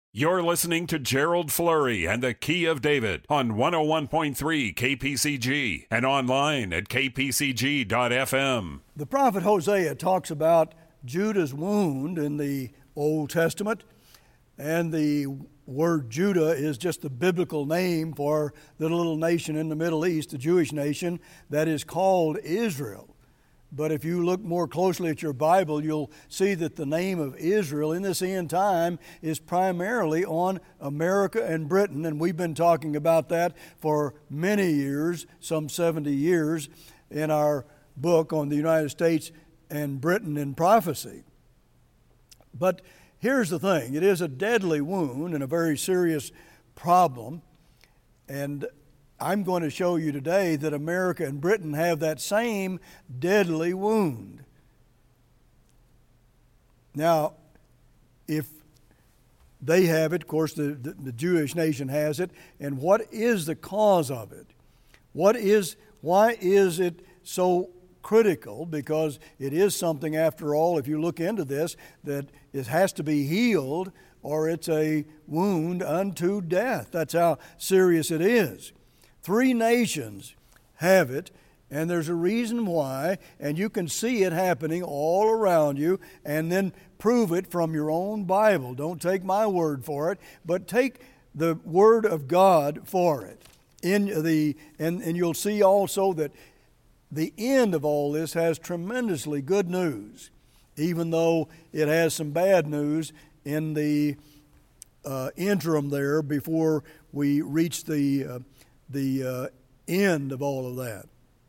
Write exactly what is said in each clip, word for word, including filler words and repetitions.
You're listening to Gerald Flurry and the Key of David on one oh one point three K P C G and online at k p c g dot f m. The prophet Hosea talks about Judah's wound in the Old Testament, and the word Judah is just the biblical name for the little nation in the Middle East, the Jewish nation that is called Israel. But if you look more closely at your Bible, you'll see that the name of Israel in this end time is primarily on America and Britain, and we've been talking about that for many years, some seventy years, in our book on the United States and Britain in prophecy. But here's the thing, it is a deadly wound and a very serious problem, and I'm going to show you today that America and Britain have that same deadly wound. Now, if they have it, of course, the, the, the Jewish nation has it, and what is the cause of it? What is, why is it so critical? Because it is something, after all, if you look into this, that it has to be healed or it's a wound unto death. That's how serious it is. Three nations have it, and there's a reason why, and you can see it happening all around you, and then prove it from your own Bible. Don't take my word for it, but take the Word of God for it. In the and, and you'll see also that the end of all this has tremendously good news, even though it has some bad news in the uh, interim there before we reach the uh, the uh, end of all of that.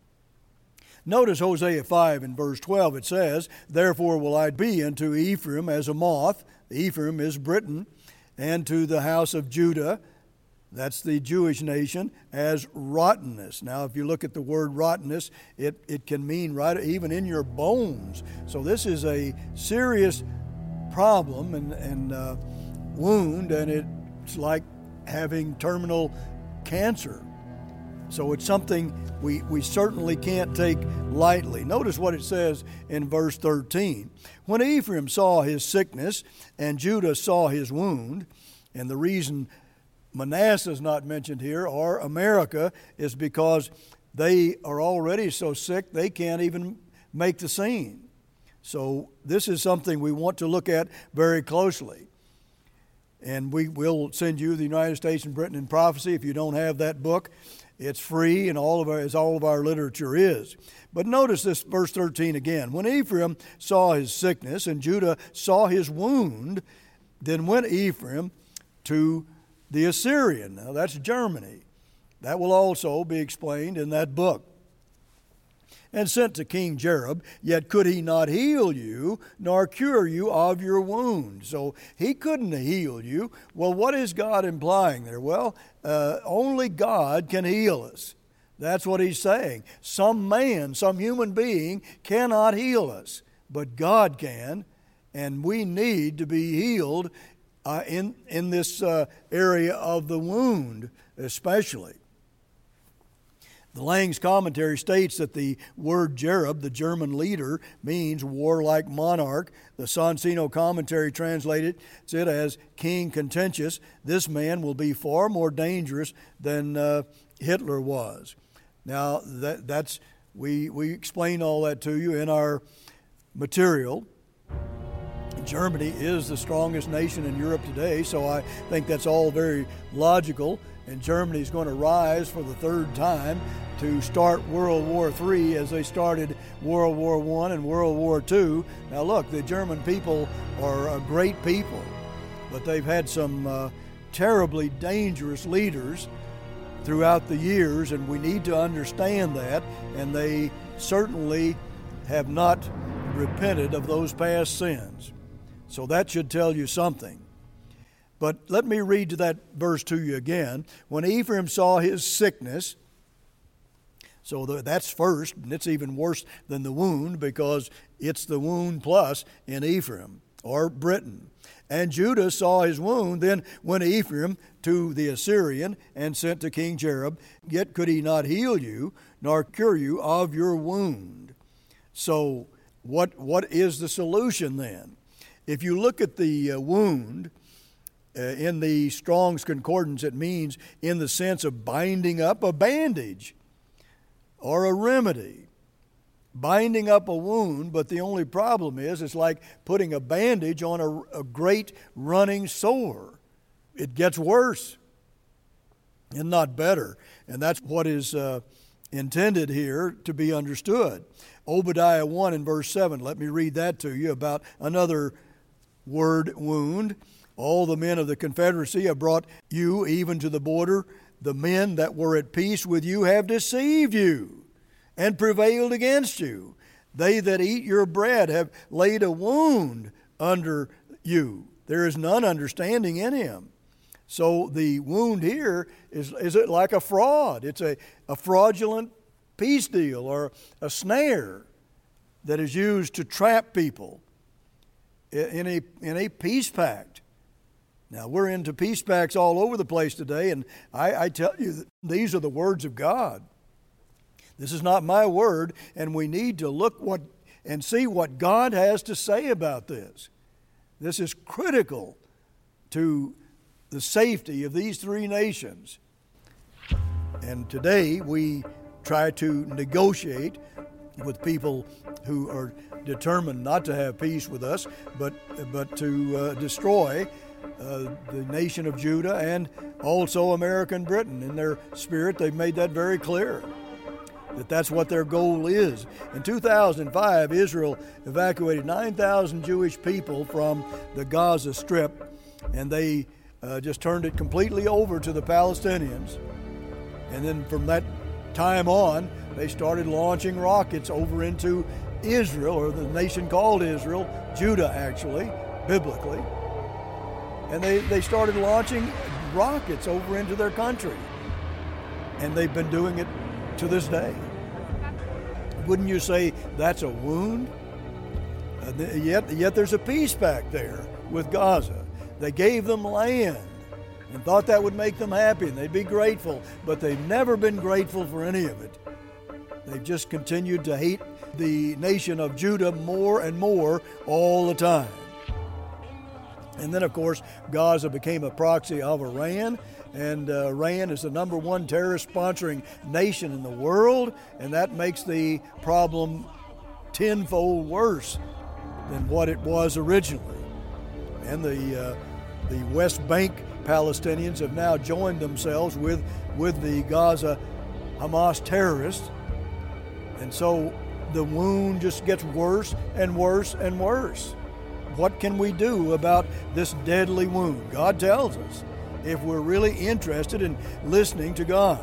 Notice Hosea five in verse twelve, it says, "Therefore will I be unto Ephraim as a moth," Ephraim is Britain, "and to the house of Judah," that's the Jewish nation, "as rottenness." Now, if you look at the word rottenness, it, it can mean right even in your bones. So this is a serious problem and, and uh, wound, and it's like having terminal cancer. So it's something we, we certainly can't take lightly. Notice what it says in verse thirteen. "When Ephraim saw his sickness and Judah saw his wound," and the reason Manasseh is not mentioned here, or America, is because they are already so sick they can't even make the scene. So this is something we want to look at very closely. And we will send you the United States and Britain in Prophecy. If you don't have that book, it's free, and all of our, as all of our literature is. But notice this verse thirteen again. "When Ephraim saw his sickness and Judah saw his wound, then went Ephraim to the Assyrian." Now that's Germany. That will also be explained in that book. "And sent to King Jareb, yet could he not heal you, nor cure you of your wound." So he couldn't heal you. Well, what is God implying there? Well, uh, only God can heal us. That's what he's saying. Some man, some human being cannot heal us, but God can, and we need to be healed uh, in, in this uh, area of the wound especially. The Lang's commentary states that the word Jareb, the German leader, means warlike monarch. The Sonsino commentary translated it as king contentious. This man will be far more dangerous than uh, Hitler was. Now, that, that's we, we explain all that to you in our material. Germany is the strongest nation in Europe today, so I think that's all very logical. And Germany is going to rise for the third time to start World War Three as they started World War One and World War Two. Now look, the German people are a great people, but they've had some uh, terribly dangerous leaders throughout the years, and we need to understand that, and they certainly have not repented of those past sins. So that should tell you something. But let me read to that verse to you again. "When Ephraim saw his sickness," so that's first, and it's even worse than the wound because it's the wound plus in Ephraim or Britain. "And Judah saw his wound, then went Ephraim to the Assyrian and sent to King Jareb, yet could he not heal you, nor cure you of your wound." So what what is the solution then? If you look at the uh, wound, Uh, in the Strong's Concordance, it means in the sense of binding up a bandage or a remedy. Binding up a wound, but the only problem is it's like putting a bandage on a, a great running sore. It gets worse and not better. And that's what is uh, intended here to be understood. Obadiah one and verse seven, let me read that to you about another word, wound. All the men of the Confederacy have brought you even to the border. The men that were at peace with you have deceived you and prevailed against you. They that eat your bread have laid a wound under you. There is none understanding in him. So the wound here is, is it like a fraud. It's a, a fraudulent peace deal or a snare that is used to trap people in a, in a peace pact. Now, we're into peace pacts all over the place today, and I, I tell you that these are the words of God. This is not my word, and we need to look what and see what God has to say about this. This is critical to the safety of these three nations. And today we try to negotiate with people who are determined not to have peace with us, but, but to uh, destroy Uh, the nation of Judah and also American Britain. In their spirit, they've made that very clear, that that's what their goal is. In two thousand five, Israel evacuated nine thousand Jewish people from the Gaza Strip, and they uh, just turned it completely over to the Palestinians. And then from that time on, they started launching rockets over into Israel, or the nation called Israel, Judah actually, biblically. And they, they started launching rockets over into their country. And they've been doing it to this day. Wouldn't you say that's a wound? Uh, yet, yet there's a peace pact there with Gaza. They gave them land and thought that would make them happy and they'd be grateful. But they've never been grateful for any of it. They've just continued to hate the nation of Judah more and more all the time. And then, of course, Gaza became a proxy of Iran, and uh, Iran is the number one terrorist-sponsoring nation in the world, and that makes the problem tenfold worse than what it was originally. And the uh, the West Bank Palestinians have now joined themselves with, with the Gaza Hamas terrorists, and so the wound just gets worse and worse and worse. What can we do about this deadly wound? God tells us if we're really interested in listening to God.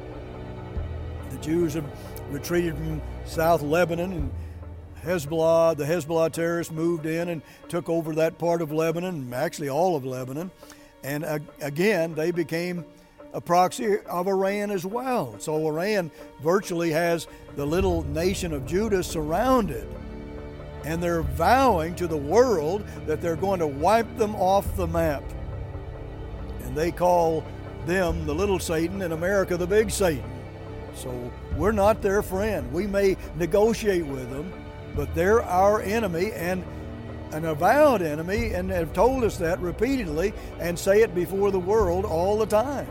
The Jews have retreated from South Lebanon, and Hezbollah, the Hezbollah terrorists moved in and took over that part of Lebanon, actually all of Lebanon. And uh, again, they became a proxy of Iran as well. So Iran virtually has the little nation of Judah surrounded. And they're vowing to the world that they're going to wipe them off the map. And they call them the little Satan and America the big Satan. So we're not their friend. We may negotiate with them, but they're our enemy and an avowed enemy, and have told us that repeatedly and say it before the world all the time.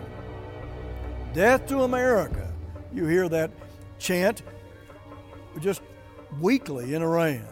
Death to America. You hear that chant just weekly in Iran.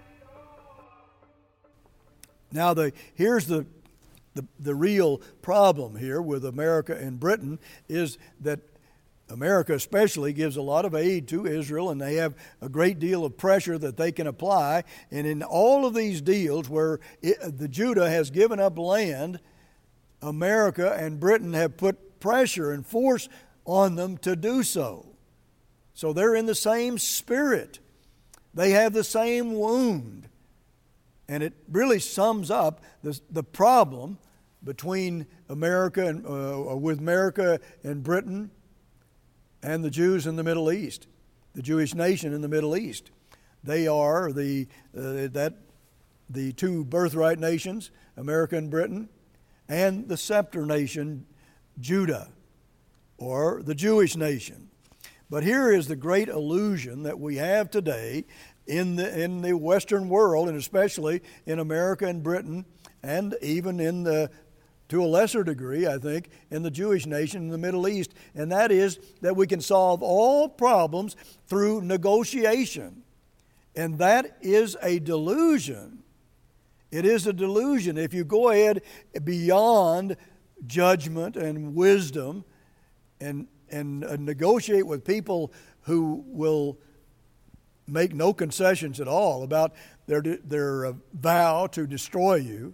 Now, the, here's the, the the real problem here with America and Britain is that America especially gives a lot of aid to Israel, and they have a great deal of pressure that they can apply. And in all of these deals where it, the Judah has given up land, America and Britain have put pressure and force on them to do so. So they're in the same spirit. They have the same wound. And it really sums up the, the problem between America and uh, with America and Britain and the Jews in the Middle East, the Jewish nation in the Middle East. They are the uh, that the two birthright nations, America and Britain, and the scepter nation, Judah, or the Jewish nation. But here is the great illusion that we have today in the in the Western world, and especially in America and Britain, and even in the to a lesser degree, I think, in the Jewish nation in the Middle East, and that is that we can solve all problems through negotiation. And that is a delusion. It is a delusion. If you go ahead beyond judgment and wisdom and, and uh, negotiate with people who will make no concessions at all about their, their uh, vow to destroy you,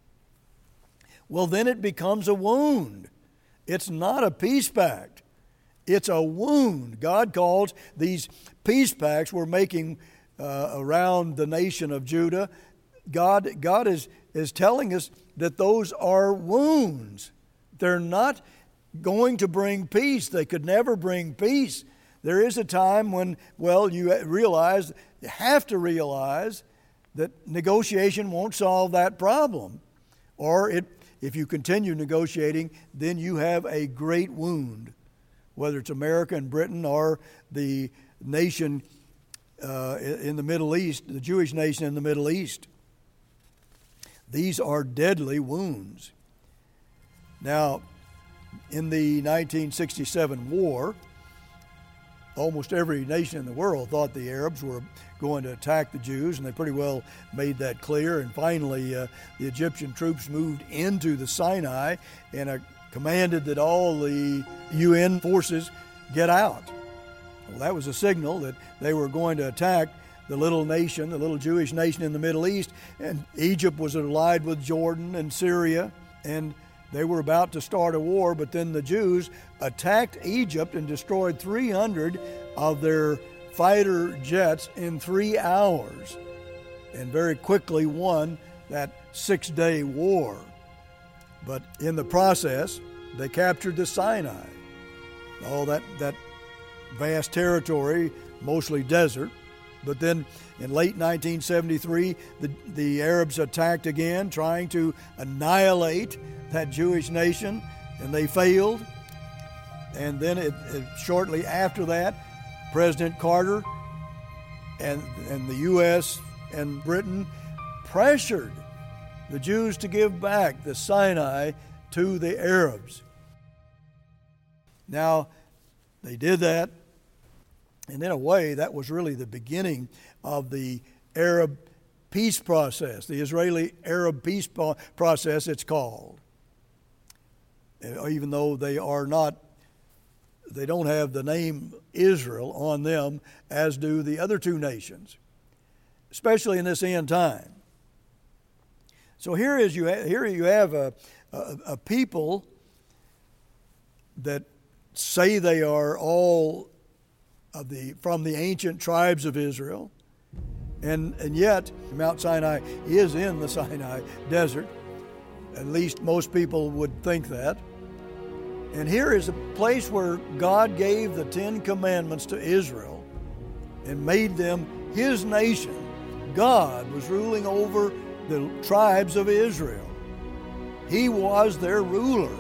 well, then it becomes a wound. It's not a peace pact. It's a wound. God calls these peace pacts we're making uh, around the nation of Judah, God, God is, is telling us that those are wounds. They're not going to bring peace. They could never bring peace. There is a time when, well, you realize, you have to realize that negotiation won't solve that problem. Or it If you continue negotiating, then you have a great wound, whether it's America and Britain or the nation uh, in the Middle East, the Jewish nation in the Middle East. These are deadly wounds. Now, in the nineteen sixty-seven war, almost every nation in the world thought the Arabs were going to attack the Jews, and they pretty well made that clear. And finally, uh, the Egyptian troops moved into the Sinai and uh, commanded that all the U N forces get out. Well, that was a signal that they were going to attack the little nation, the little Jewish nation in the Middle East. And Egypt was allied with Jordan and Syria, and they were about to start a war, but then the Jews attacked Egypt and destroyed three hundred of their fighter jets in three hours and very quickly won that six-day war. But in the process, they captured the Sinai, all that, that vast territory, mostly desert. But then in late nineteen seventy-three, the, the Arabs attacked again, trying to annihilate that Jewish nation, and they failed. And then it, it, shortly after that, President Carter and, and the U S and Britain pressured the Jews to give back the Sinai to the Arabs. Now, they did that, and in a way, that was really the beginning of the Arab peace process, the Israeli-Arab peace process, it's called. Even though they are not, they don't have the name Israel on them, as do the other two nations, especially in this end time. So here is you ha- here you have a, a, a people that say they are all of the from the ancient tribes of Israel, and and yet Mount Sinai is in the Sinai desert. At least most people would think that. And here is a place where God gave the Ten Commandments to Israel and made them His nation. God was ruling over the tribes of Israel. He was their ruler.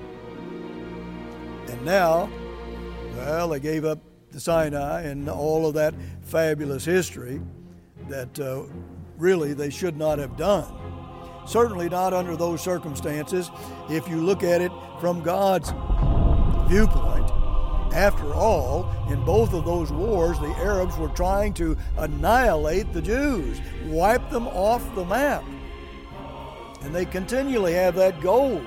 And now, well, they gave up the Sinai and all of that fabulous history that uh, really they should not have done. Certainly not under those circumstances if you look at it from God's viewpoint. After all, in both of those wars, the Arabs were trying to annihilate the Jews, wipe them off the map. And they continually have that goal.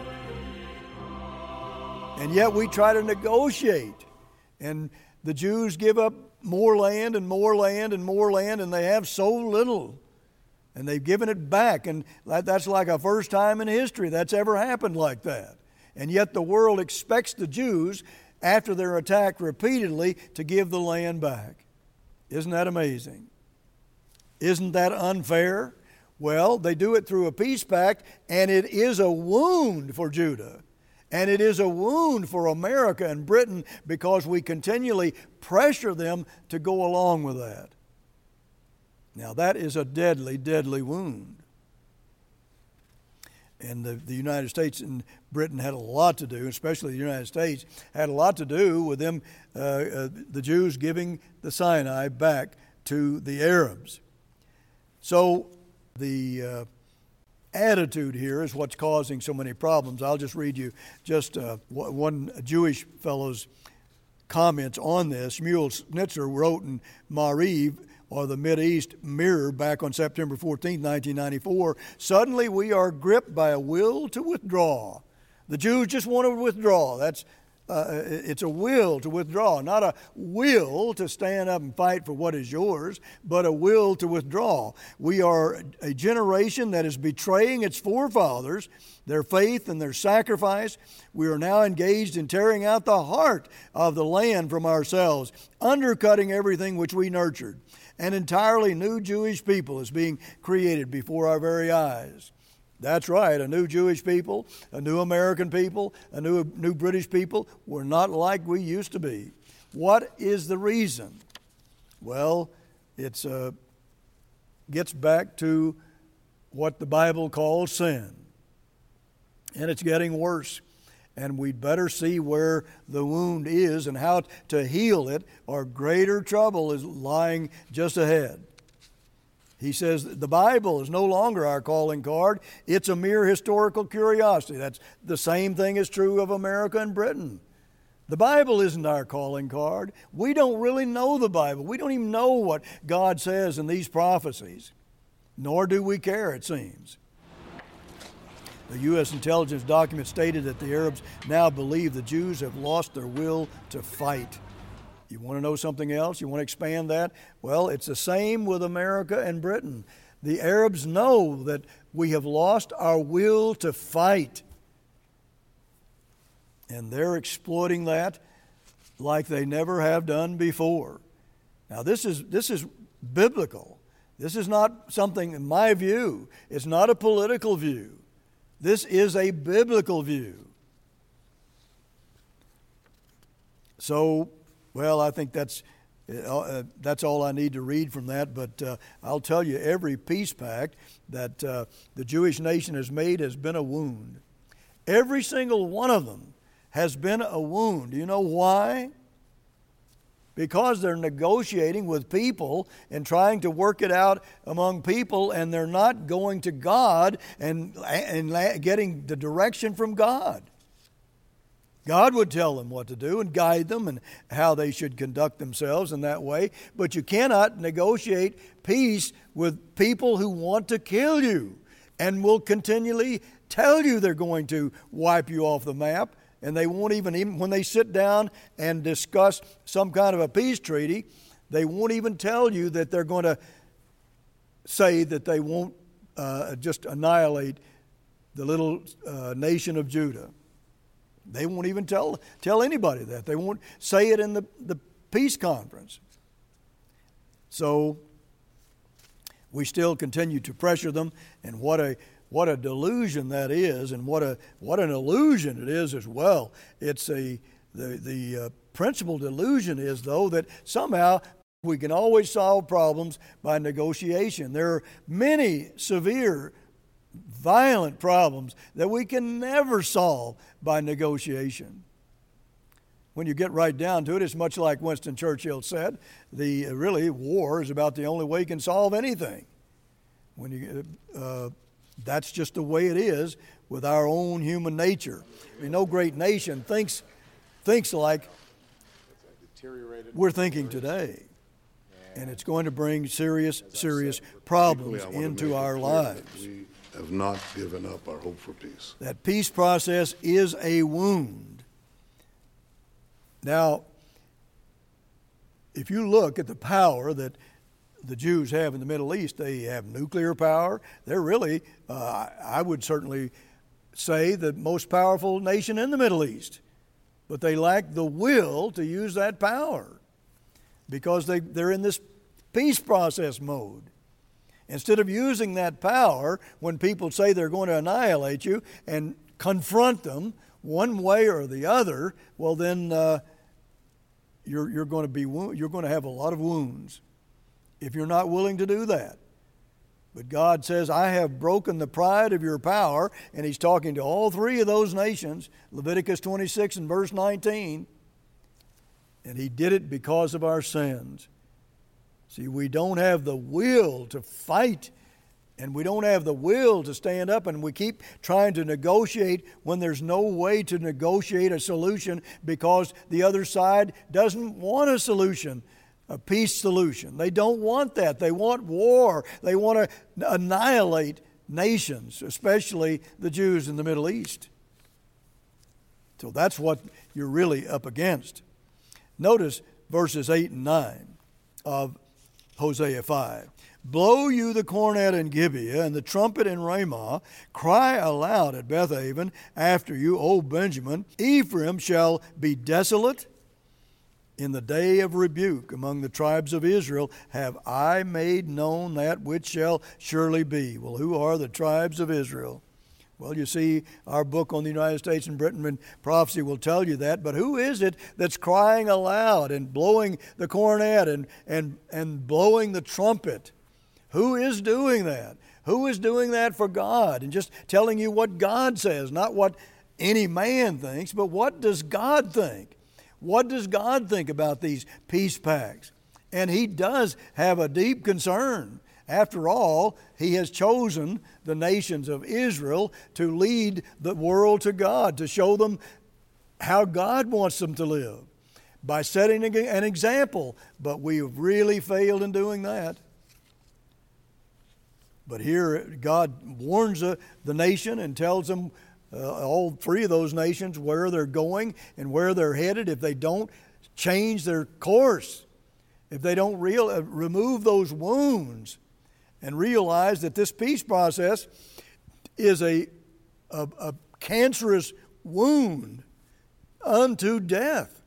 And yet we try to negotiate. And the Jews give up more land and more land and more land, and they have so little. And they've given it back, and that's like a first time in history that's ever happened like that. And yet the world expects the Jews, after they're attacked repeatedly, to give the land back. Isn't that amazing? Isn't that unfair? Well, they do it through a peace pact, and it is a wound for Judah. And it is a wound for America and Britain because we continually pressure them to go along with that. Now, that is a deadly, deadly wound. And the, the United States and Britain had a lot to do, especially the United States, had a lot to do with them, uh, uh, the Jews giving the Sinai back to the Arabs. So the uh, attitude here is what's causing so many problems. I'll just read you just uh, one Jewish fellow's comments on this. Shmuel Snitzer wrote in Mariv, or the Mideast Mirror, back on September fourteenth, nineteen ninety-four, "Suddenly we are gripped by a will to withdraw." The Jews just want to withdraw. That's uh, it's a will to withdraw, not a will to stand up and fight for what is yours, but a will to withdraw. We are a generation that is betraying its forefathers, their faith and their sacrifice. We are now engaged in tearing out the heart of the land from ourselves, undercutting everything which we nurtured. An entirely new Jewish people is being created before our very eyes. That's right, a new Jewish people, a new American people, a new, new British people. We're not like we used to be. What is the reason? Well, it uh, gets back to what the Bible calls sin. And it's getting worse. And we'd better see where the wound is and how to heal it, or greater trouble is lying just ahead. He says the Bible is no longer our calling card. It's a mere historical curiosity. That's the same thing is true of America and Britain. The Bible isn't our calling card. We don't really know the Bible. We don't even know what God says in these prophecies. Nor do we care, it seems. The U S intelligence document stated that the Arabs now believe the Jews have lost their will to fight. You want to know something else? You want to expand that? Well, it's the same with America and Britain. The Arabs know that we have lost our will to fight. And they're exploiting that like they never have done before. Now, this is this is biblical. This is not something, in my view, it's not a political view. This is a biblical view. So, well, I think that's uh, that's all I need to read from that. But uh, I'll tell you, every peace pact that uh, the Jewish nation has made has been a wound. Every single one of them has been a wound. Do you know why? Because they're negotiating with people and trying to work it out among people, and they're not going to God and, and getting the direction from God. God would tell them what to do and guide them and how they should conduct themselves in that way. But you cannot negotiate peace with people who want to kill you and will continually tell you they're going to wipe you off the map. And they won't even, even, when they sit down and discuss some kind of a peace treaty, they won't even tell you that they're going to say that they won't uh, just annihilate the little uh, nation of Judah. They won't even tell tell anybody that. They won't say it in the, the peace conference. So we still continue to pressure them, and what a What a delusion that is, and what a what an illusion it is as well. It's a the the uh, principal delusion is, though, that somehow we can always solve problems by negotiation. There are many severe, violent problems that we can never solve by negotiation. When you get right down to it, it's much like Winston Churchill said: the uh, really war is about the only way you can solve anything. When you uh, That's just the way it is with our own human nature. I mean, no great nation thinks thinks like we're thinking today. And it's going to bring serious, serious problems into our lives. We have not given up our hope for peace. That peace process is a wound. Now, if you look at the power that the Jews have in the Middle East, they have nuclear power. They're really, uh, I would certainly say, the most powerful nation in the Middle East. But they lack the will to use that power because they, they're in this peace process mode. Instead of using that power when people say they're going to annihilate you and confront them one way or the other, well then uh, you're, you're going to be you're going to have a lot of wounds if you're not willing to do that. But God says, I have broken the pride of your power, and He's talking to all three of those nations, Leviticus twenty-six and verse nineteen, and He did it because of our sins. See, we don't have the will to fight And we don't have the will to stand up, and we keep trying to negotiate when there's no way to negotiate a solution because the other side doesn't want a solution, a peace solution. They don't want that. They want war. They want to annihilate nations, especially the Jews in the Middle East. So that's what you're really up against. Notice verses eight and nine of Hosea five. Blow you the cornet in Gibeah and the trumpet in Ramah. Cry aloud at Bethaven after you, O Benjamin. Ephraim shall be desolate. In the day of rebuke among the tribes of Israel have I made known that which shall surely be. Well, who are the tribes of Israel? Well, you see, our book on the United States and Britain and prophecy will tell you that. But who is it that's crying aloud and blowing the cornet and, and, and blowing the trumpet? Who is doing that? Who is doing that for God? And just telling you what God says, not what any man thinks, but what does God think? What does God think about these peace pacts? And He does have a deep concern. After all, He has chosen the nations of Israel to lead the world to God, to show them how God wants them to live by setting an example. But we have really failed in doing that. But here God warns the, the nation and tells them, uh, all three of those nations, where they're going and where they're headed if they don't change their course, if they don't real, uh, remove those wounds and realize that this peace process is a, a, a cancerous wound unto death.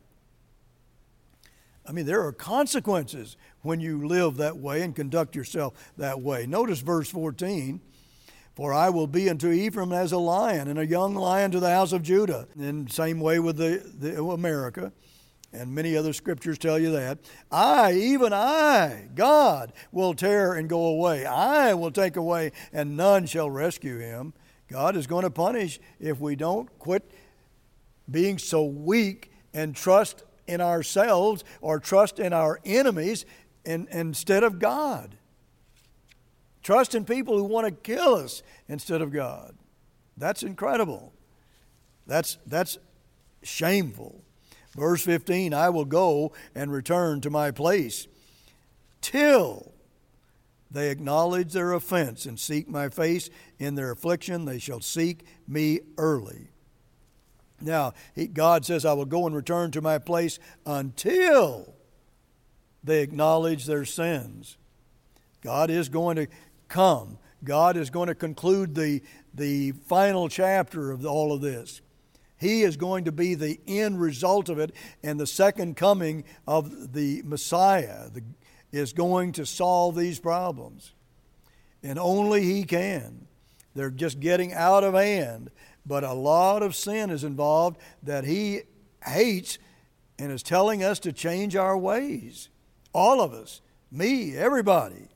I mean, there are consequences when you live that way and conduct yourself that way. Notice verse fourteen. For I will be unto Ephraim as a lion, and a young lion to the house of Judah. And same way with the, the America. And many other scriptures tell you that. I, even I, God, will tear and go away. I will take away, and none shall rescue him. God is going to punish if we don't quit being so weak and trust in ourselves or trust in our enemies in, instead of God. Trust in people who want to kill us instead of God. That's incredible. That's, that's shameful. Verse fifteen, I will go and return to my place till they acknowledge their offense and seek my face. In their affliction they shall seek me early. Now, he, God says, I will go and return to my place until they acknowledge their sins. God is going to come. God is going to conclude the, the final chapter of all of this. He is going to be the end result of it, and the second coming of the Messiah the, is going to solve these problems. And only He can. They're just getting out of hand. But a lot of sin is involved that He hates and is telling us to change our ways. All of us. Me, everybody.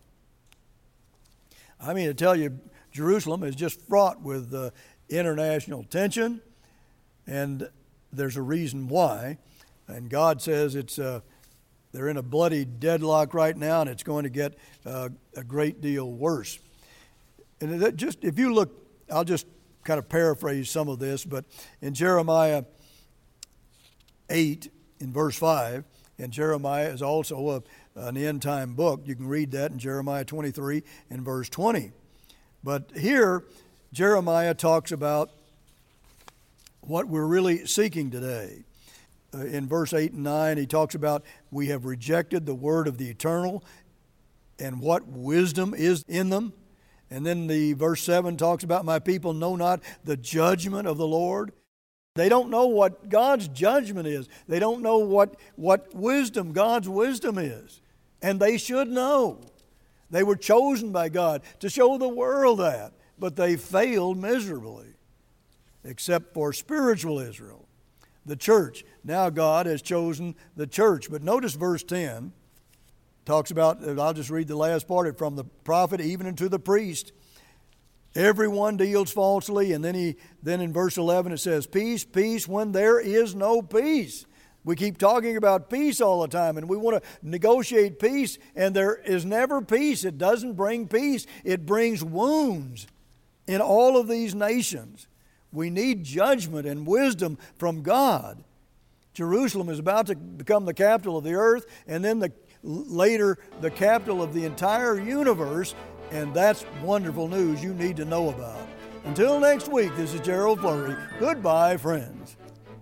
I mean, to tell you, Jerusalem is just fraught with uh, international tension, and there's a reason why. And God says it's uh, they're in a bloody deadlock right now, and it's going to get uh, a great deal worse. And that just if you look, I'll just kind of paraphrase some of this, but in Jeremiah eight, in verse five, and Jeremiah is also a, an end-time book. You can read that in Jeremiah twenty-three and verse twenty. But here, Jeremiah talks about what we're really seeking today. Uh, in verse eight and nine, he talks about we have rejected the word of the eternal and what wisdom is in them. And then the verse seven talks about my people know not the judgment of the Lord. They don't know what God's judgment is. They don't know what, what wisdom, God's wisdom is. And they should know. They were chosen by God to show the world that, but they failed miserably, except for spiritual Israel, the church. Now God has chosen the church. But notice verse ten. Talks about, I'll just read the last part, from the prophet even unto the priest. Everyone deals falsely. And then he, then in verse eleven it says, peace, peace, when there is no peace. We keep talking about peace all the time, and we want to negotiate peace, and there is never peace. It doesn't bring peace. It brings wounds in all of these nations. We need judgment and wisdom from God. Jerusalem is about to become the capital of the earth, and then the, later the capital of the entire universe, and that's wonderful news you need to know about. Until next week, this is Gerald Flurry. Goodbye, friends.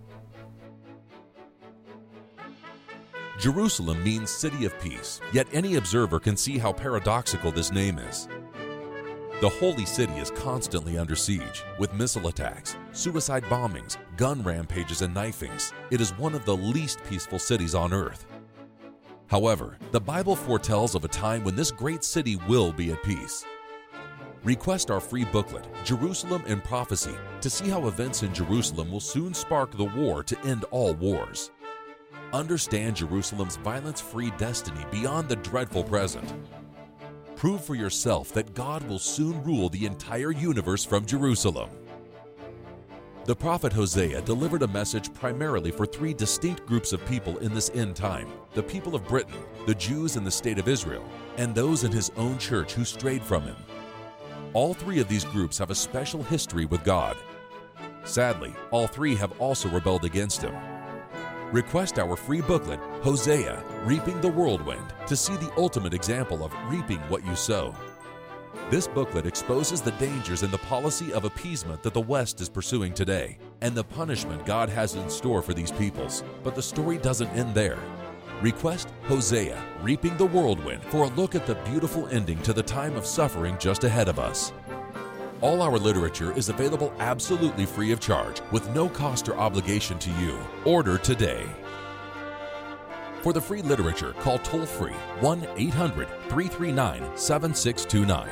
Jerusalem means city of peace, yet any observer can see how paradoxical this name is. The holy city is constantly under siege, with missile attacks, suicide bombings, gun rampages, and knifings. It is one of the least peaceful cities on earth. However, the Bible foretells of a time when this great city will be at peace. Request our free booklet, Jerusalem in Prophecy, to see how events in Jerusalem will soon spark the war to end all wars. Understand Jerusalem's violence-free destiny beyond the dreadful present. Prove for yourself that God will soon rule the entire universe from Jerusalem. The prophet Hosea delivered a message primarily for three distinct groups of people in this end time: the people of Britain, the Jews in the state of Israel, and those in his own church who strayed from him. All three of these groups have a special history with God. Sadly, all three have also rebelled against him. Request our free booklet, Hosea, Reaping the Whirlwind, to see the ultimate example of reaping what you sow. This booklet exposes the dangers in the policy of appeasement that the West is pursuing today, and the punishment God has in store for these peoples. But the story doesn't end there. Request Hosea, Reaping the Whirlwind, for a look at the beautiful ending to the time of suffering just ahead of us. All our literature is available absolutely free of charge, with no cost or obligation to you. Order today. For the free literature, call toll-free one eight hundred, three three nine, seven six two nine.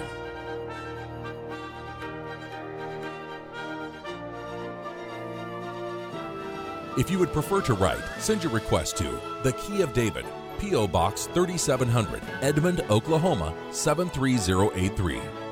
If you would prefer to write, send your request to The Key of David, P O Box thirty-seven hundred, Edmond, Oklahoma seven three zero eight three.